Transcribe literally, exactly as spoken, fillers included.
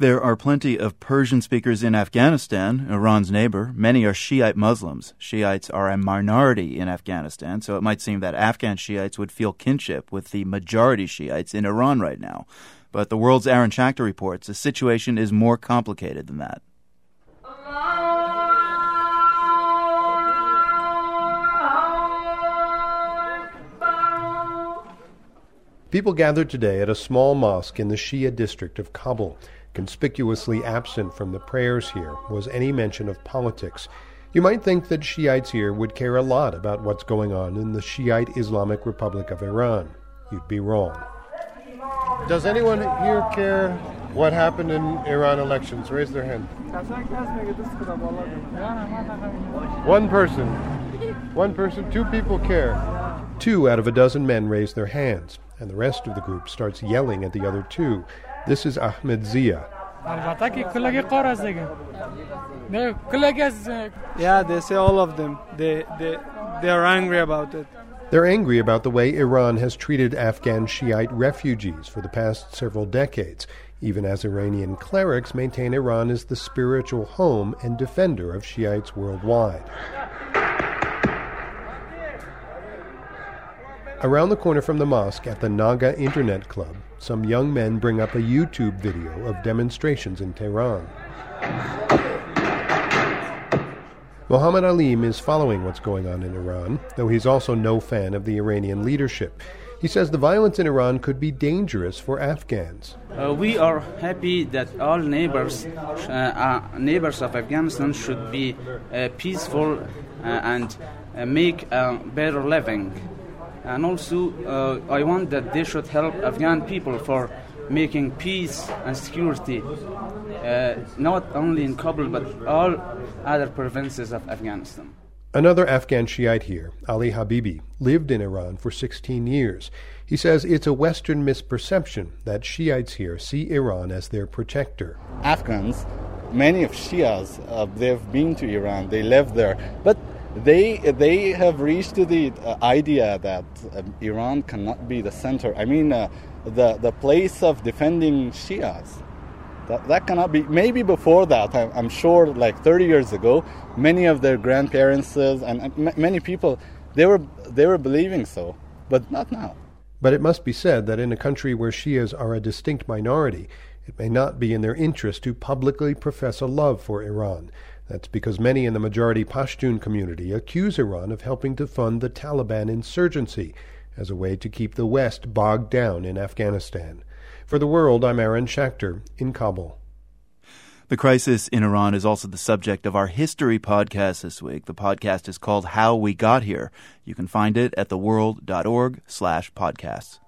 There are plenty of Persian speakers in Afghanistan, Iran's neighbor. Many are Shiite Muslims. Shiites are a minority in Afghanistan, so it might seem that Afghan Shiites would feel kinship with the majority Shiites in Iran right now. But the World's Aaron Schachter reports the situation is more complicated than that. People gathered today at a small mosque in the Shia district of Kabul. Conspicuously absent from the prayers here was any mention of politics. You might think that Shiites here would care a lot about what's going on in the Shiite Islamic Republic of Iran. You'd be wrong. Does anyone here care what happened in Iran elections? Raise their hand. One person. One person. Two people care. Two out of a dozen men raise their hands, and the rest of the group starts yelling at the other two. This is Ahmed Zia. Yeah, they say all of them. They, they, they are angry about it. They're angry about the way Iran has treated Afghan Shiite refugees for the past several decades, even as Iranian clerics maintain Iran is the spiritual home and defender of Shiites worldwide. Around the corner from the mosque at the Naga Internet Club, some young men bring up a YouTube video of demonstrations in Tehran. Mohammad Alim is following what's going on in Iran, though he's also no fan of the Iranian leadership. He says the violence in Iran could be dangerous for Afghans. Uh, we are happy that all neighbors, uh, uh, neighbors of Afghanistan should be uh, peaceful uh, and uh, make a better living. And also, uh, I want that they should help Afghan people for making peace and security, uh, not only in Kabul, but all other provinces of Afghanistan. Another Afghan Shiite here, Ali Habibi, lived in Iran for sixteen years. He says it's a Western misperception that Shiites here see Iran as their protector. Afghans, many of Shias, uh, they've been to Iran, they live there, but They they have reached to the uh, idea that uh, Iran cannot be the center. I mean, uh, the the place of defending Shias. That that cannot be. Maybe before that, I, I'm sure, like thirty years ago, many of their grandparents and, and m- many people they were they were believing so, but not now. But it must be said that in a country where Shias are a distinct minority, it may not be in their interest to publicly profess a love for Iran. That's because many in the majority Pashtun community accuse Iran of helping to fund the Taliban insurgency as a way to keep the West bogged down in Afghanistan. For The World, I'm Aaron Schachter in Kabul. The crisis in Iran is also the subject of our history podcast this week. The podcast is called How We Got Here. You can find it at theworld.org slash podcasts.